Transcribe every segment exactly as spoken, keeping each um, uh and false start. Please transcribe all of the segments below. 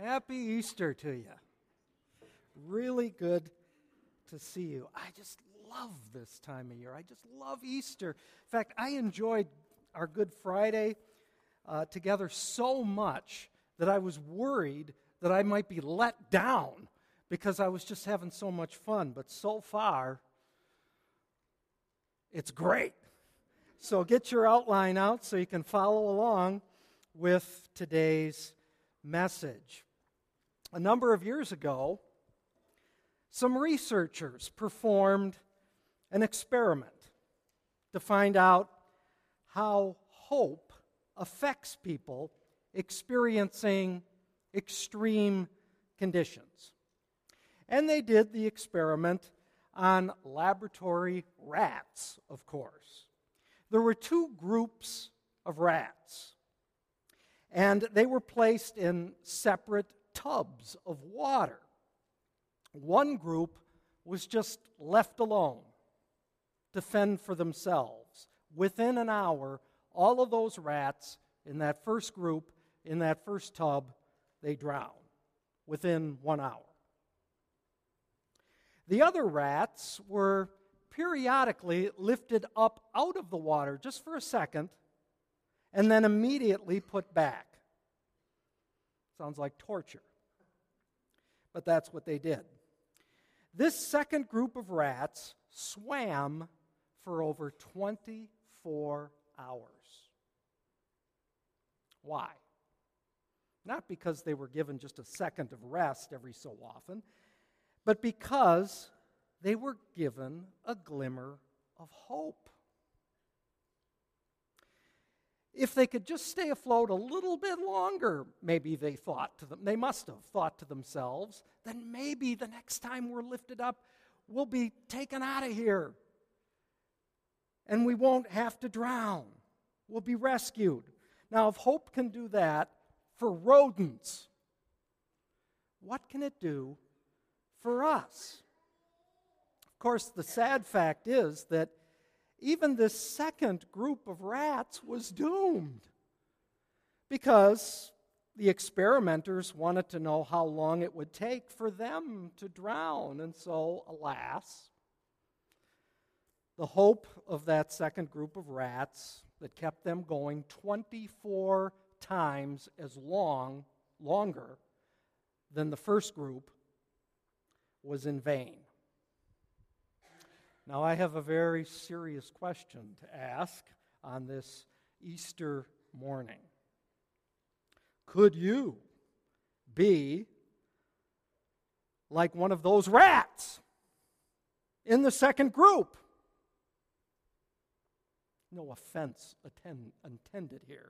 Happy Easter to you. Really good to see you. I just love this time of year. I just love Easter. In fact, I enjoyed our Good Friday uh, together so much that I was worried that I might be let down because I was just having so much fun. But so far, it's great. So get your outline out so you can follow along with today's message. A number of years ago, some researchers performed an experiment to find out how hope affects people experiencing extreme conditions. And they did the experiment on laboratory rats, of course. There were two groups of rats, and they were placed in separate tubs of water. One group was just left alone to fend for themselves. Within an hour, all of those rats in that first group, in that first tub, they drowned within one hour. The other rats were periodically lifted up out of the water just for a second and then immediately put back. Sounds like torture. But that's what they did. This second group of rats swam for over twenty-four hours. Why? Not because they were given just a second of rest every so often, but because they were given a glimmer of hope. If they could just stay afloat a little bit longer, maybe they thought to them, they must have thought to themselves, then maybe the next time we're lifted up, we'll be taken out of here. And we won't have to drown. We'll be rescued. Now, if hope can do that for rodents, what can it do for us? Of course, the sad fact is that even this second group of rats was doomed because the experimenters wanted to know how long it would take for them to drown. And so, alas, the hope of that second group of rats that kept them going twenty-four times as long, longer than the first group was in vain. Now, I have a very serious question to ask on this Easter morning. Could you be like one of those rats in the second group? No offense attend, intended here.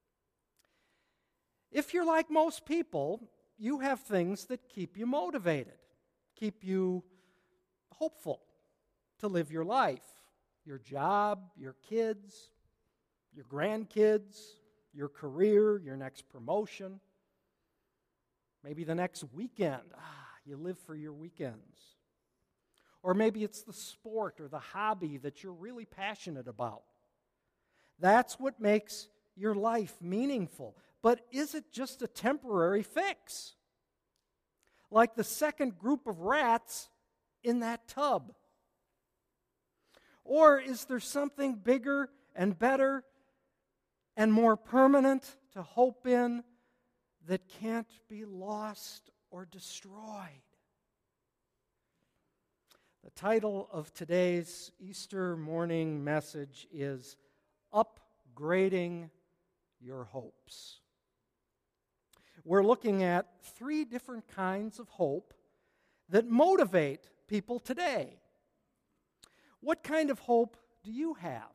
If you're like most people, you have things that keep you motivated, keep you hopeful to live your life, your job, your kids, your grandkids, your career, your next promotion, maybe the next weekend. Ah, you live for your weekends. Or maybe it's the sport or the hobby that you're really passionate about. That's what makes your life meaningful. But is it just a temporary fix? Like the second group of rats in that tub? Or is there something bigger and better and more permanent to hope in that can't be lost or destroyed? The title of today's Easter morning message is Upgrading Your Hopes. We're looking at three different kinds of hope that motivate people today. What kind of hope do you have?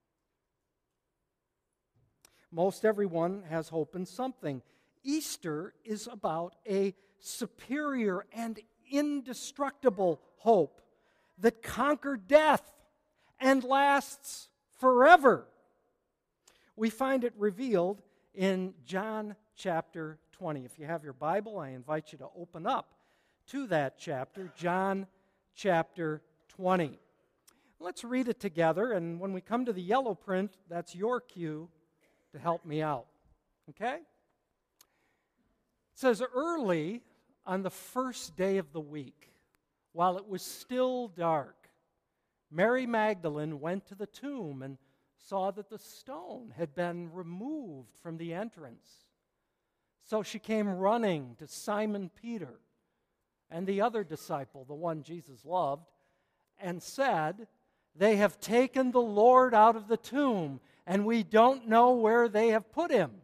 Most everyone has hope in something. Easter is about a superior and indestructible hope that conquered death and lasts forever. We find it revealed in John chapter twenty. If you have your Bible, I invite you to open up to that chapter, John chapter twenty. Let's read it together, and when we come to the yellow print, that's your cue to help me out. Okay? It says, early on the first day of the week, while it was still dark, Mary Magdalene went to the tomb and saw that the stone had been removed from the entrance. So she came running to Simon Peter and the other disciple, the one Jesus loved, and said, "They have taken the Lord out of the tomb, and we don't know where they have put him."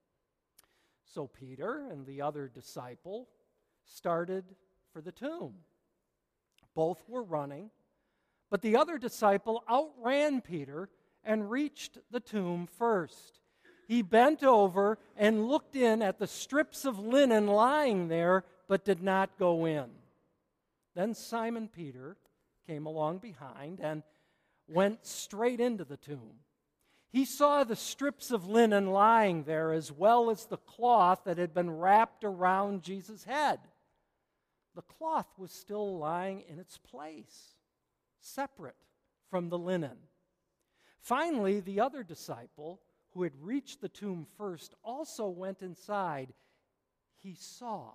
So Peter and the other disciple started for the tomb. Both were running, but the other disciple outran Peter and reached the tomb first. He bent over and looked in at the strips of linen lying there, but did not go in. Then Simon Peter came along behind and went straight into the tomb. He saw the strips of linen lying there, as well as the cloth that had been wrapped around Jesus' head. The cloth was still lying in its place, separate from the linen. Finally, the other disciple, who had reached the tomb first, also went inside. He saw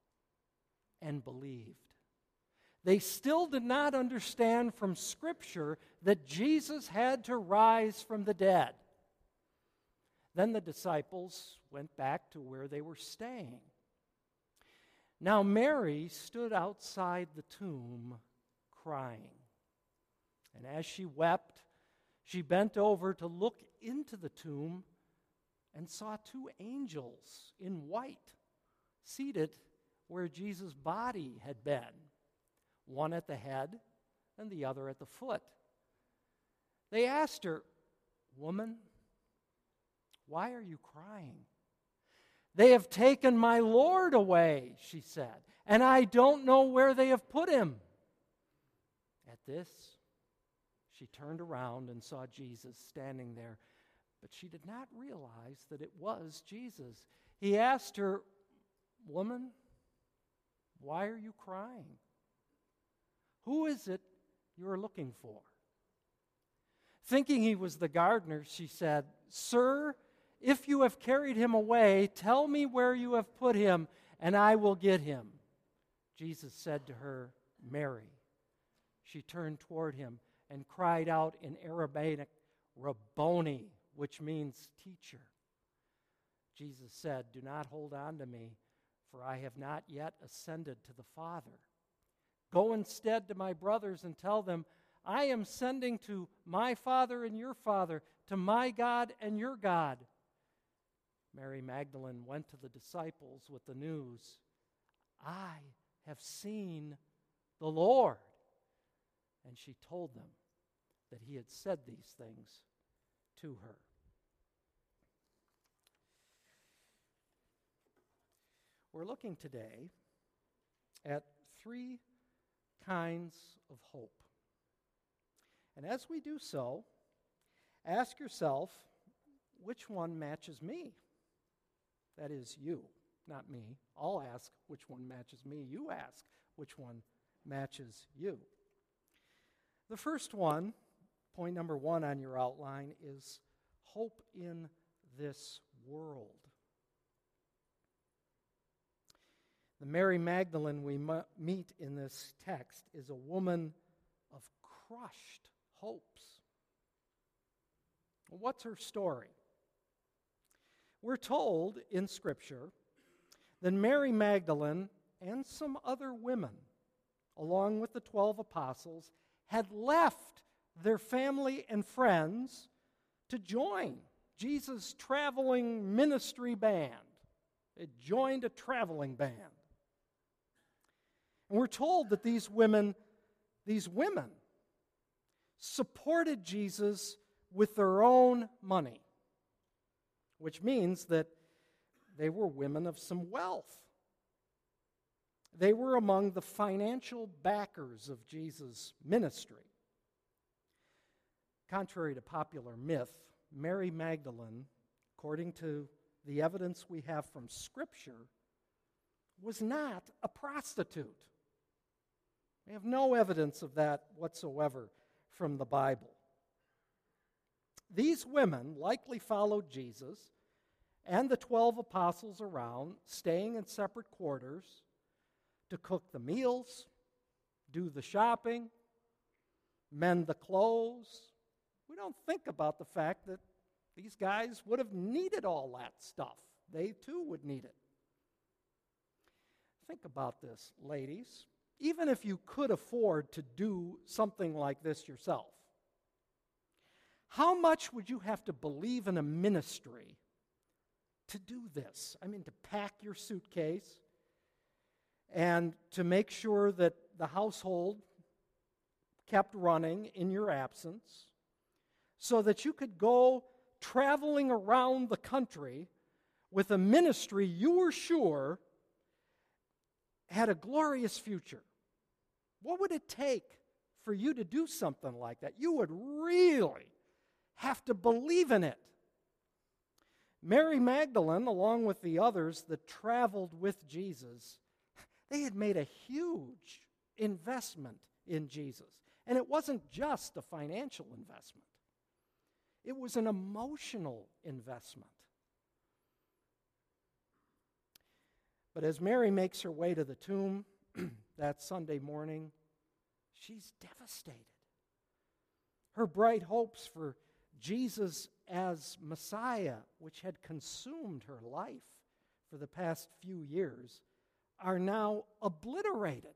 and believed. They still did not understand from Scripture that Jesus had to rise from the dead. Then the disciples went back to where they were staying. Now Mary stood outside the tomb crying. And as she wept, she bent over to look into the tomb and saw two angels in white seated where Jesus' body had been, one at the head and the other at the foot. They asked her, "Woman, why are you crying?" "They have taken my Lord away," she said, "and I don't know where they have put him." At this, she turned around and saw Jesus standing there, but she did not realize that it was Jesus. He asked her, "Woman, why are you crying? Who is it you are looking for?" Thinking he was the gardener, she said, "Sir, if you have carried him away, tell me where you have put him, and I will get him." Jesus said to her, "Mary." She turned toward him and cried out in Aramaic, "Rabboni," which means teacher. Jesus said, "Do not hold on to me, for I have not yet ascended to the Father. Go instead to my brothers and tell them, I am sending to my Father and your Father, to my God and your God." Mary Magdalene went to the disciples with the news, "I have seen the Lord." And she told them that he had said these things to her. We're looking today at three kinds of hope. And as we do so, ask yourself, which one matches me? That is you, not me. I'll ask which one matches me. You ask which one matches you. The first one, point number one on your outline, is hope in this world. The Mary Magdalene we mu- meet in this text is a woman of crushed hopes. What's her story? We're told in Scripture that Mary Magdalene and some other women, along with the twelve apostles, had left their family and friends to join Jesus' traveling ministry band. It joined a traveling band. And we're told that these women, these women supported Jesus with their own money, which means that they were women of some wealth. They were among the financial backers of Jesus' ministry. Contrary to popular myth, Mary Magdalene, according to the evidence we have from Scripture, was not a prostitute. We have no evidence of that whatsoever from the Bible. These women likely followed Jesus and the twelve apostles around, staying in separate quarters to cook the meals, do the shopping, mend the clothes. We don't think about the fact that these guys would have needed all that stuff. They too would need it. Think about this, ladies. Even if you could afford to do something like this yourself, how much would you have to believe in a ministry to do this? I mean, to pack your suitcase and to make sure that the household kept running in your absence so that you could go traveling around the country with a ministry you were sure had a glorious future. What would it take for you to do something like that? You would really have to believe in it. Mary Magdalene, along with the others that traveled with Jesus, they had made a huge investment in Jesus. And it wasn't just a financial investment. It was an emotional investment. But as Mary makes her way to the tomb that Sunday morning, she's devastated. Her bright hopes for Jesus as Messiah, which had consumed her life for the past few years, are now obliterated.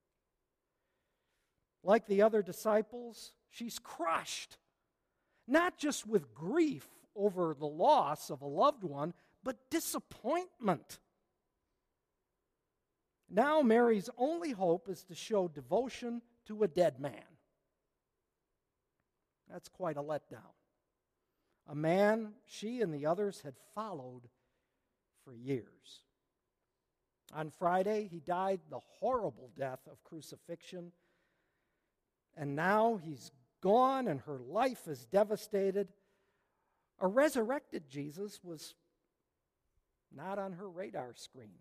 Like the other disciples, she's crushed, not just with grief over the loss of a loved one, but disappointment. Now Mary's only hope is to show devotion to a dead man. That's quite a letdown. A man she and the others had followed for years. On Friday, he died the horrible death of crucifixion, and now he's gone and her life is devastated. A resurrected Jesus was not on her radar screen.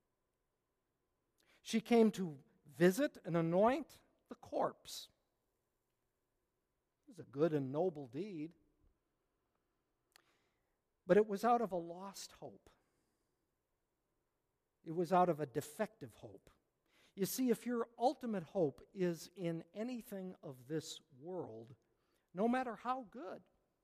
She came to visit and anoint the corpse. It was a good and noble deed. But it was out of a lost hope. It was out of a defective hope. You see, if your ultimate hope is in anything of this world, no matter how good,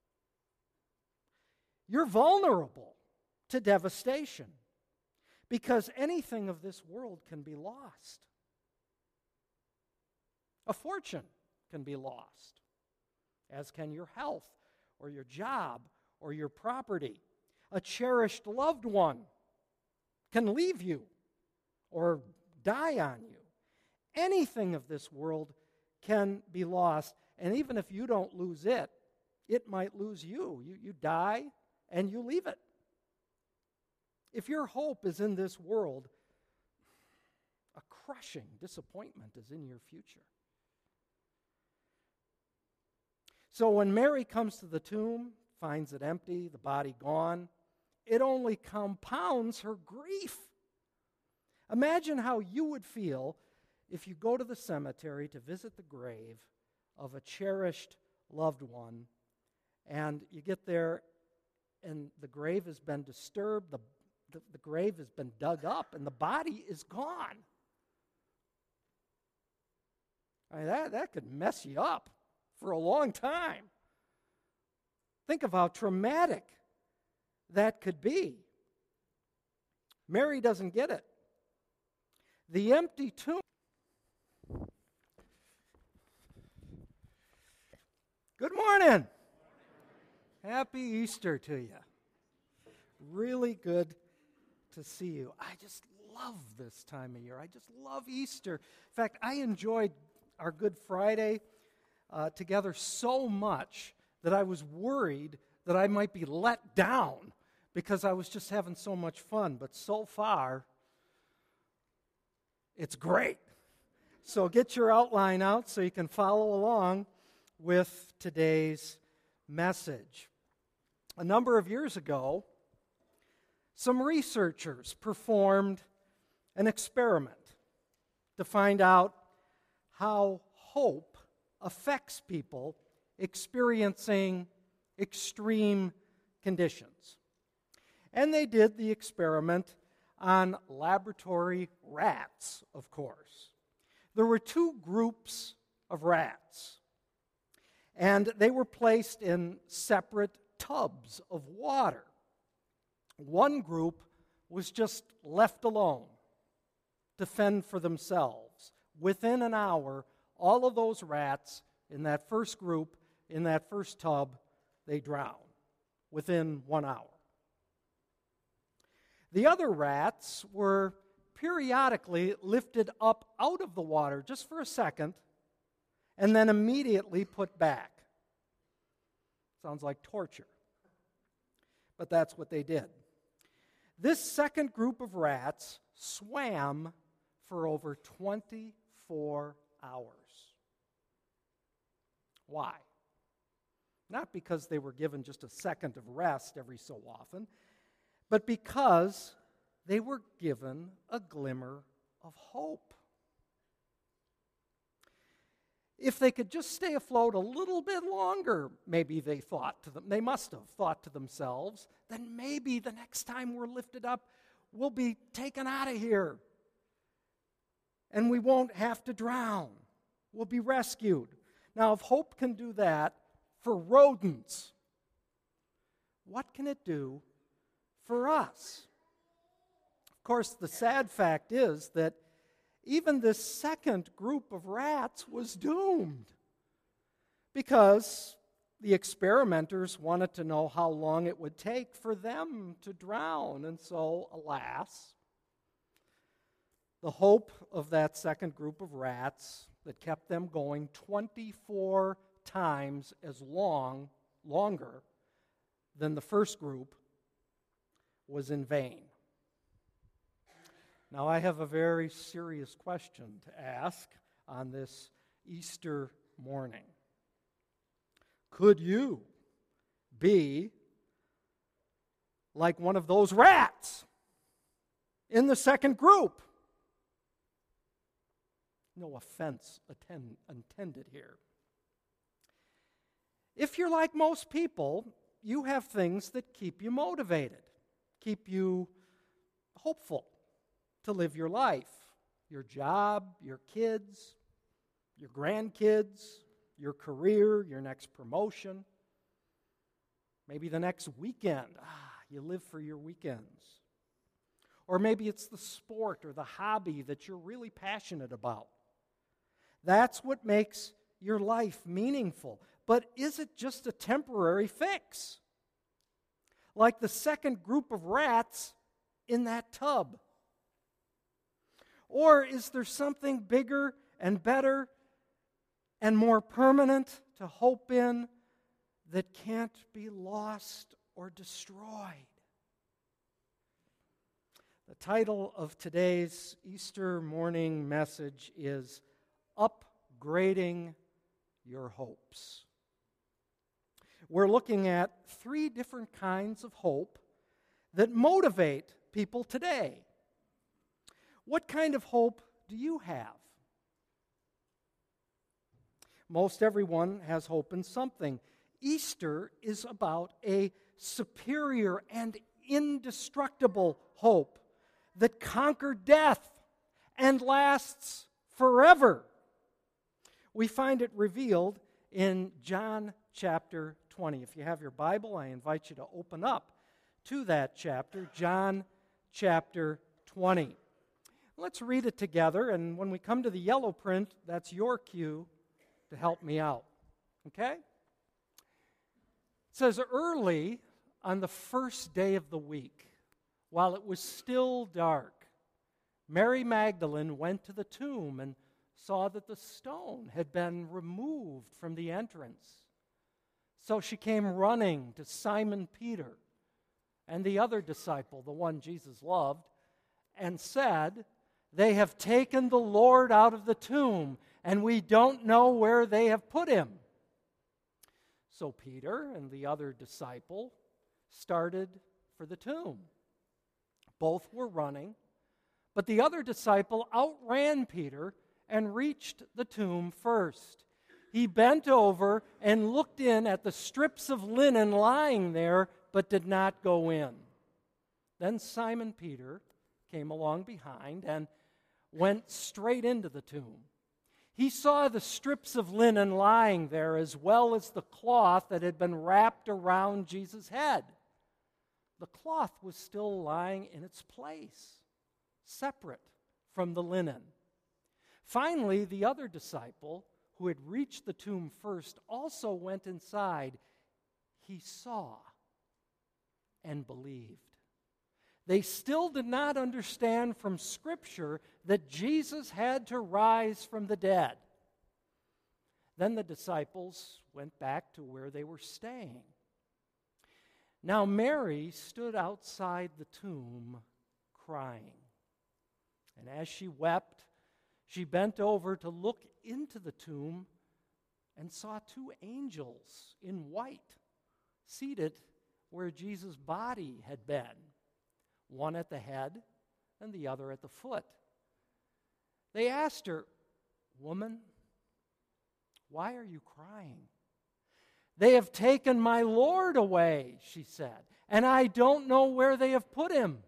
you're vulnerable to devastation because anything of this world can be lost. A fortune can be lost, as can your health or your job or your property. A cherished loved one can leave you or die on you. Anything of this world can be lost, and even if you don't lose it, it might lose you. You, you die and you leave it. If your hope is in this world, a crushing disappointment is in your future. So when Mary comes to the tomb, finds it empty, the body gone, it only compounds her grief. Imagine how you would feel if you go to the cemetery to visit the grave of a cherished loved one, and you get there and the grave has been disturbed, the, the, the grave has been dug up, and the body is gone. I mean, that, that could mess you up for a long time. Think of how traumatic that could be. Mary doesn't get it. The empty tomb. Good morning. Happy Easter to you. Really good to see you. I just love this time of year. I just love Easter. In fact, I enjoyed our Good Friday uh, together so much that I was worried that I might be let down because I was just having so much fun. But so far, it's great. So get your outline out so you can follow along with today's message. A number of years ago, some researchers performed an experiment to find out how hope affects people experiencing extreme conditions. And they did the experiment on laboratory rats, of course. There were two groups of rats, and they were placed in separate tubs of water. One group was just left alone to fend for themselves. Within an hour, all of those rats in that first group, in that first tub, they drowned within one hour. The other rats were periodically lifted up out of the water just for a second and then immediately put back. Sounds like torture. But that's what they did. This second group of rats swam for over twenty-four hours. Why? Not because they were given just a second of rest every so often, but because they were given a glimmer of hope. If they could just stay afloat a little bit longer, maybe they thought to them, they must have thought to themselves, then maybe the next time we're lifted up, we'll be taken out of here. And we won't have to drown. We'll be rescued. Now, if hope can do that for rodents, what can it do for us? Of course, the sad fact is that even this second group of rats was doomed because the experimenters wanted to know how long it would take for them to drown. And so, alas, the hope of that second group of rats that kept them going twenty-four times as long, longer than the first group was in vain. Now, I have a very serious question to ask on this Easter morning. Could you be like one of those rats in the second group? No offense attend, intended here. If you're like most people, you have things that keep you motivated, keep you hopeful to live your life, your job, your kids, your grandkids, your career, your next promotion, maybe the next weekend. Ah, you live for your weekends. Or maybe it's the sport or the hobby that you're really passionate about. That's what makes your life meaningful. But is it just a temporary fix? Like the second group of rats in that tub? Or is there something bigger and better and more permanent to hope in that can't be lost or destroyed? The title of today's Easter morning message is Upgrading Your Hopes. We're looking at three different kinds of hope that motivate people today. What kind of hope do you have? Most everyone has hope in something. Easter is about a superior and indestructible hope that conquered death and lasts forever. We find it revealed in John chapter twenty. If you have your Bible, I invite you to open up to that chapter, John chapter twenty. Let's read it together, and when we come to the yellow print, that's your cue to help me out. Okay? It says, early on the first day of the week, while it was still dark, Mary Magdalene went to the tomb and saw that the stone had been removed from the entrance. So she came running to Simon Peter and the other disciple, the one Jesus loved, and said, "They have taken the Lord out of the tomb, and we don't know where they have put him." So Peter and the other disciple started for the tomb. Both were running, but the other disciple outran Peter and reached the tomb first. He bent over and looked in at the strips of linen lying there, but did not go in. Then Simon Peter came along behind and went straight into the tomb. He saw the strips of linen lying there, as well as the cloth that had been wrapped around Jesus' head. The cloth was still lying in its place, separate from the linen. Finally, the other disciple, who had reached the tomb first, also went inside. He saw and believed. They still did not understand from Scripture that Jesus had to rise from the dead. Then the disciples went back to where they were staying. Now Mary stood outside the tomb crying. And as she wept, she bent over to look into the tomb and saw two angels in white seated where Jesus' body had been, one at the head and the other at the foot. They asked her, "Woman, why are you crying?" "They have taken my Lord away," she said, "and I don't know where they have put him."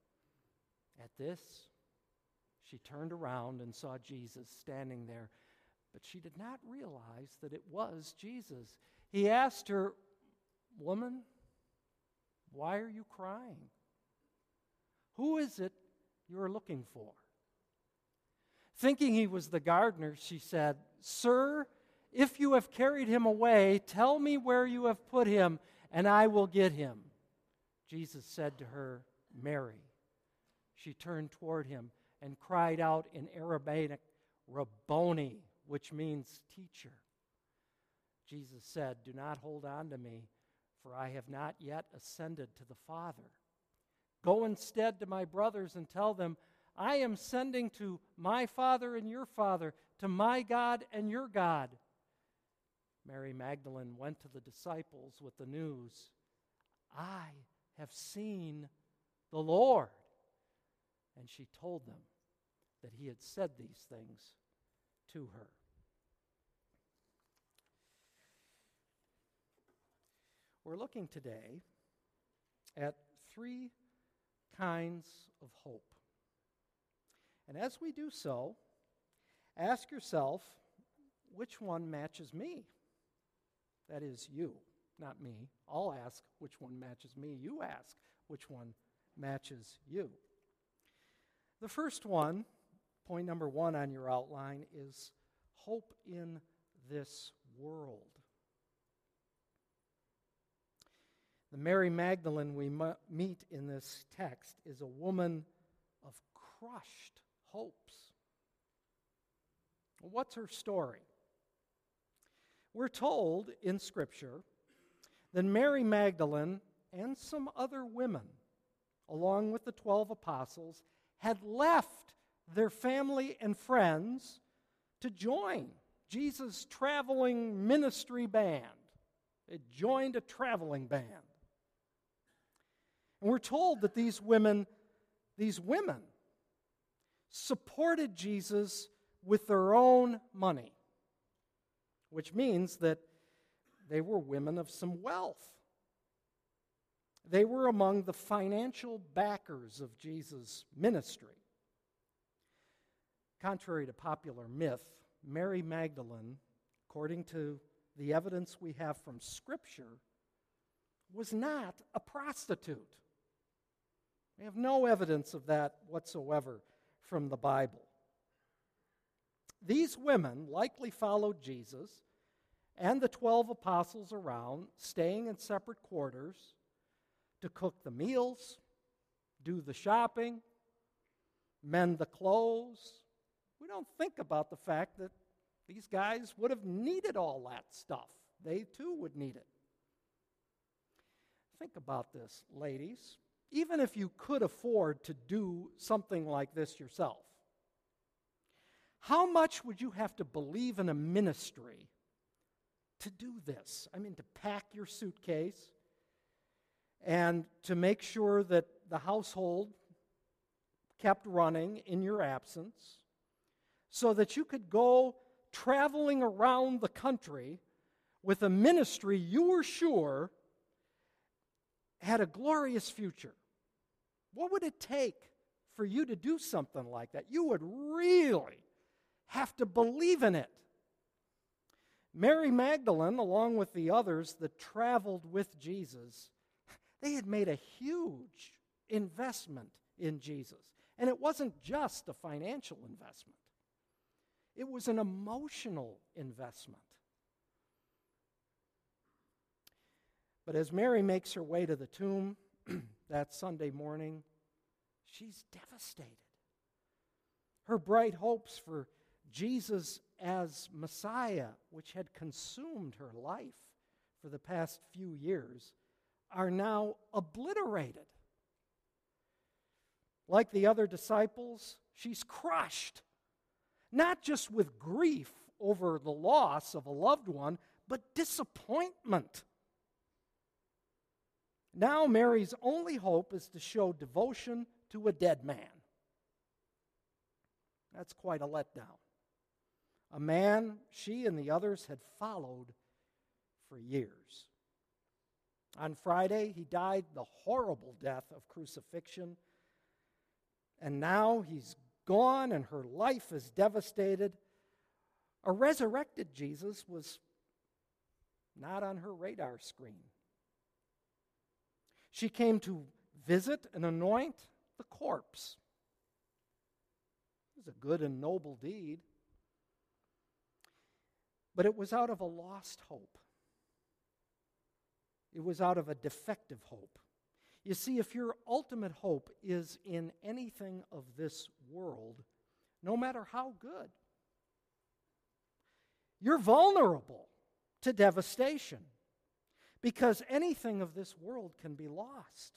At this, she turned around and saw Jesus standing there, but she did not realize that it was Jesus. He asked her, "Woman, why are you crying? Who is it you are looking for?" Thinking he was the gardener, she said, "Sir, if you have carried him away, tell me where you have put him, and I will get him." Jesus said to her, "Mary." She turned toward him and cried out in Aramaic, "Rabboni," which means teacher. Jesus said, "Do not hold on to me, for I have not yet ascended to the Father. Go instead to my brothers and tell them, I am sending to my Father and your Father, to my God and your God." Mary Magdalene went to the disciples with the news, "I have seen the Lord." And she told them that he had said these things to her. We're looking today at three kinds of hope. And as we do so, ask yourself, which one matches me? That is you, not me. I'll ask which one matches me. You ask which one matches you. The first one, point number one on your outline, is hope in this world. The Mary Magdalene we meet in this text is a woman of crushed hopes. What's her story? We're told in Scripture that Mary Magdalene and some other women, along with the twelve apostles, had left their family and friends to join Jesus' traveling ministry band. They joined a traveling band. And we're told that these women, these women supported Jesus with their own money, which means that they were women of some wealth. They were among the financial backers of Jesus' ministry. Contrary to popular myth, Mary Magdalene, according to the evidence we have from Scripture, was not a prostitute. We have no evidence of that whatsoever from the Bible. These women likely followed Jesus and the twelve apostles around, staying in separate quarters to cook the meals, do the shopping, mend the clothes. We don't think about the fact that these guys would have needed all that stuff. They too would need it. Think about this, ladies. Even if you could afford to do something like this yourself, how much would you have to believe in a ministry to do this? I mean, to pack your suitcase and to make sure that the household kept running in your absence so that you could go traveling around the country with a ministry you were sure had a glorious future. What would it take for you to do something like that? You would really have to believe in it. Mary Magdalene, along with the others that traveled with Jesus, they had made a huge investment in Jesus. And it wasn't just a financial investment. It was an emotional investment. But as Mary makes her way to the tomb that Sunday morning, she's devastated. Her bright hopes for Jesus as Messiah, which had consumed her life for the past few years, are now obliterated. Like the other disciples, she's crushed, not just with grief over the loss of a loved one, but disappointment. Now Mary's only hope is to show devotion to a dead man. That's quite a letdown. A man she and the others had followed for years. On Friday, he died the horrible death of crucifixion, and now he's gone and her life is devastated. A resurrected Jesus was not on her radar screen. She came to visit and anoint the corpse. It was a good and noble deed. But it was out of a lost hope. It was out of a defective hope. You see, if your ultimate hope is in anything of this world, no matter how good, you're vulnerable to devastation because anything of this world can be lost.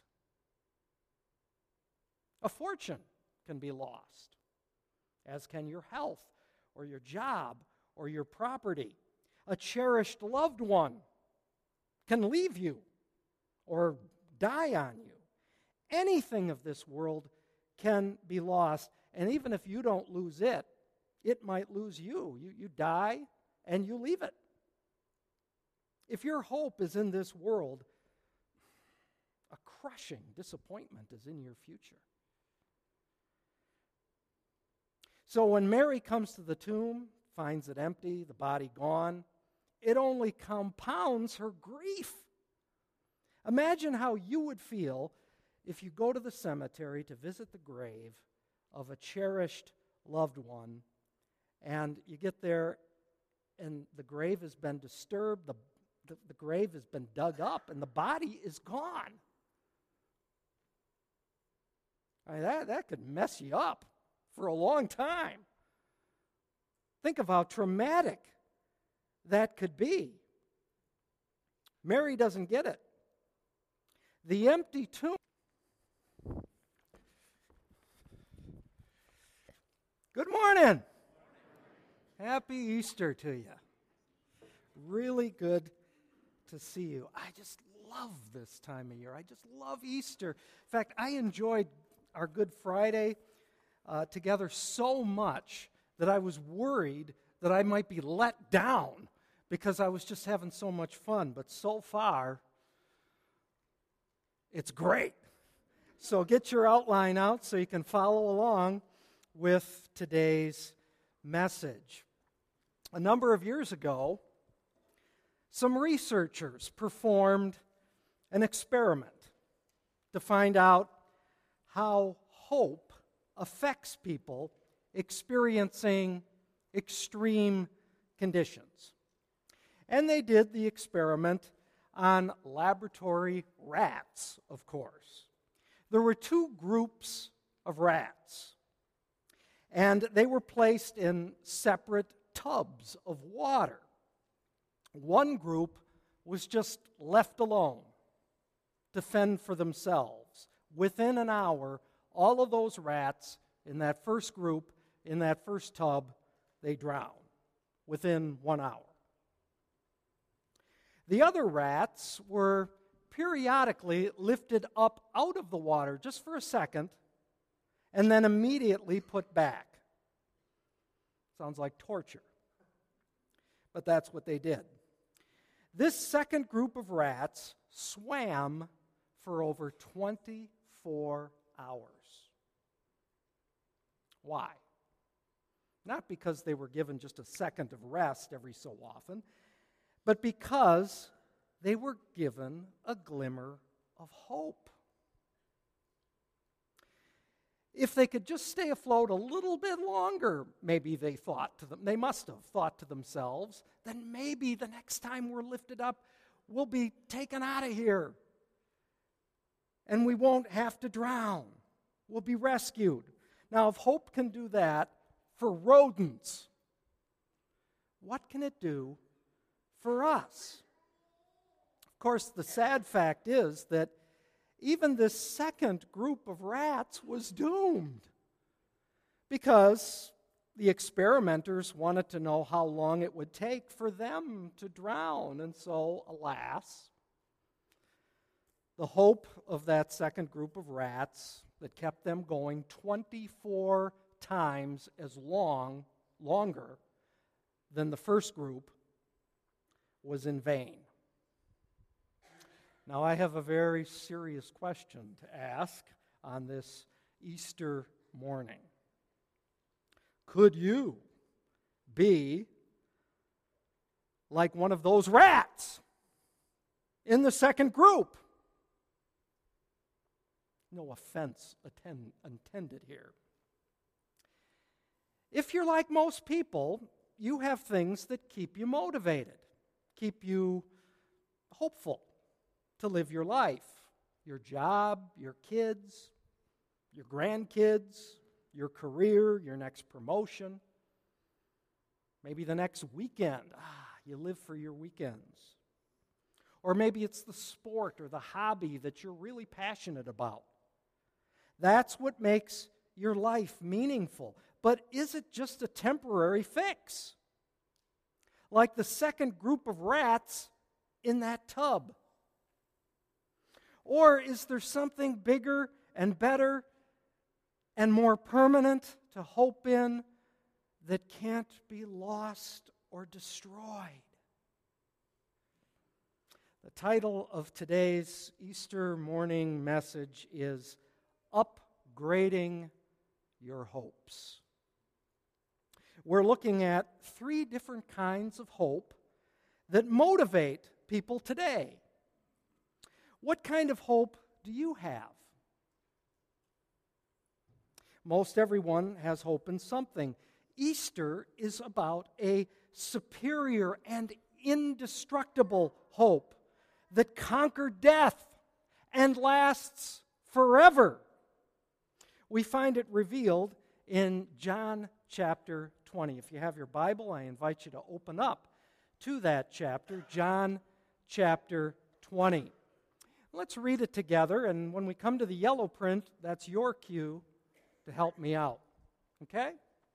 A fortune can be lost, as can your health or your job or your property. A cherished loved one can leave you or die on you. Anything of this world can be lost, and even if you don't lose it, it might lose you. You, you die and you leave it. If your hope is in this world, a crushing disappointment is in your future. So when Mary comes to the tomb, finds it empty, the body gone, it only compounds her grief. Imagine how you would feel if you go to the cemetery to visit the grave of a cherished loved one, and you get there and the grave has been disturbed, the, the, the grave has been dug up, and the body is gone. I mean, that, that could mess you up for a long time. Think of how traumatic that could be. Mary doesn't get it. The empty tomb. Good morning. Happy Easter to you. Really good to see you. I just love this time of year. I just love Easter. In fact, I enjoyed our Good Friday uh, together so much that I was worried that I might be let down because I was just having so much fun. But so far, it's great. So get your outline out so you can follow along with today's message. A number of years ago, some researchers performed an experiment to find out how hope affects people experiencing extreme conditions. And they did the experiment on laboratory rats, of course. There were two groups of rats, and they were placed in separate tubs of water. One group was just left alone to fend for themselves. Within an hour, all of those rats in that first group, in that first tub, they drowned within one hour. The other rats were periodically lifted up out of the water just for a second and then immediately put back. Sounds like torture. But that's what they did. This second group of rats swam for over twenty-four hours. Why? Not because they were given just a second of rest every so often, but because they were given a glimmer of hope. If they could just stay afloat a little bit longer, maybe they thought to them, they must have thought to themselves, then maybe the next time we're lifted up, we'll be taken out of here. And we won't have to drown. We'll be rescued. Now, if hope can do that for rodents, what can it do for us? Of course, the sad fact is that even this second group of rats was doomed because the experimenters wanted to know how long it would take for them to drown. And so, alas, the hope of that second group of rats that kept them going twenty-four times as long, longer than the first group was in vain. Now, I have a very serious question to ask on this Easter morning. Could you be like one of those rats in the second group? No offense attend, intended here. If you're like most people, you have things that keep you motivated, keep you hopeful to live your life, your job, your kids, your grandkids, your career, your next promotion, maybe the next weekend. Ah, you live for your weekends. Or maybe it's the sport or the hobby that you're really passionate about. That's what makes your life meaningful. But is it just a temporary fix? Like the second group of rats in that tub? Or is there something bigger and better and more permanent to hope in that can't be lost or destroyed? The title of today's Easter morning message is Upgrading Your Hopes. We're looking at three different kinds of hope that motivate people today. What kind of hope do you have? Most everyone has hope in something. Easter is about a superior and indestructible hope that conquered death and lasts forever. We find it revealed in John chapter twenty. If you have your Bible, I invite you to open up to that chapter, John chapter twenty. Let's read it together, and when we come to the yellow print, that's your cue to help me out. Okay? It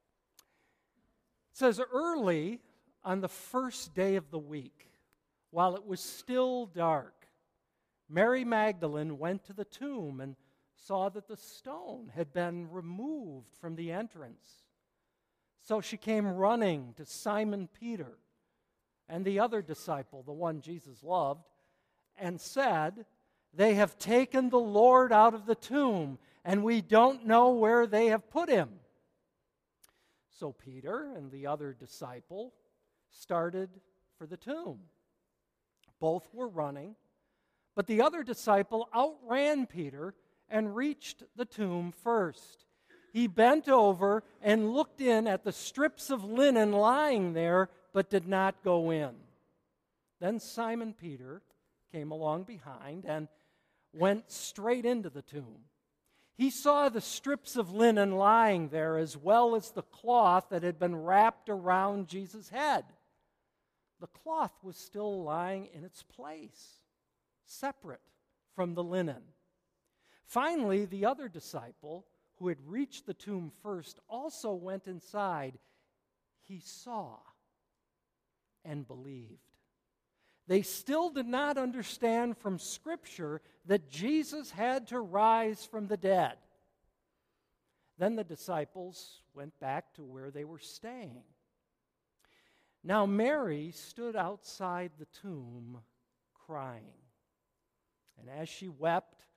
says, early on the first day of the week, while it was still dark, Mary Magdalene went to the tomb and saw that the stone had been removed from the entrance. So she came running to Simon Peter and the other disciple, the one Jesus loved, and said, "They have taken the Lord out of the tomb, and we don't know where they have put him." So Peter and the other disciple started for the tomb. Both were running, but the other disciple outran Peter and reached the tomb first. He bent over and looked in at the strips of linen lying there, but did not go in. Then Simon Peter came along behind and went straight into the tomb. He saw the strips of linen lying there, as well as the cloth that had been wrapped around Jesus' head. The cloth was still lying in its place, separate from the linen. Finally, the other disciple, who had reached the tomb first, also went inside. He saw and believed. They still did not understand from Scripture that Jesus had to rise from the dead. Then the disciples went back to where they were staying. Now Mary stood outside the tomb crying. And as she wept,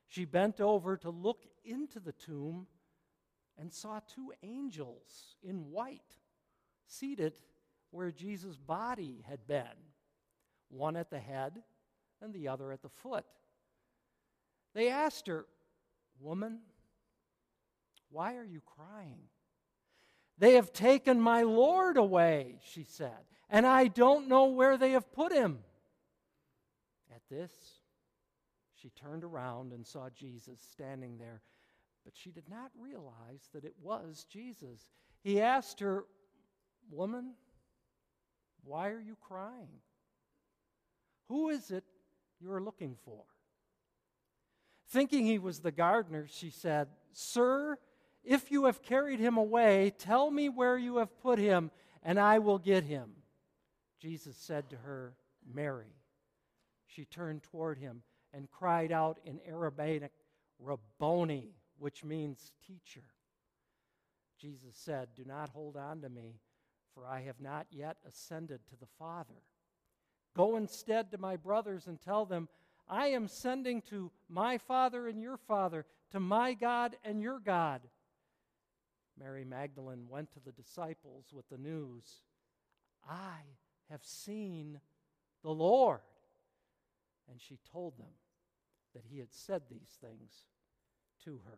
She bent over to look into the tomb and saw two angels in white seated where Jesus' body had been, one at the head and the other at the foot. They asked her, "Woman, why are you crying?" "They have taken my Lord away," she said, "and I don't know where they have put him." At this, she turned around and saw Jesus standing there, but she did not realize that it was Jesus. He asked her, "Woman, why are you crying? Who is it you are looking for?" Thinking he was the gardener, she said, "Sir, if you have carried him away, tell me where you have put him, and I will get him." Jesus said to her, "Mary." She turned toward him and cried out in Aramaic, "Rabboni," which means teacher. Jesus said, "Do not hold on to me, for I have not yet ascended to the Father. Go instead to my brothers and tell them, I am sending to my Father and your Father, to my God and your God." Mary Magdalene went to the disciples with the news, "I have seen the Lord." And she told them that he had said these things to her.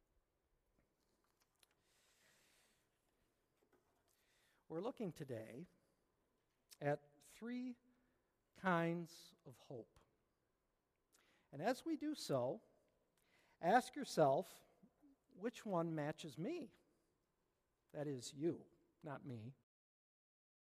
We're looking today at three kinds of hope. And as we do so, ask yourself, which one matches me? That is you, not me.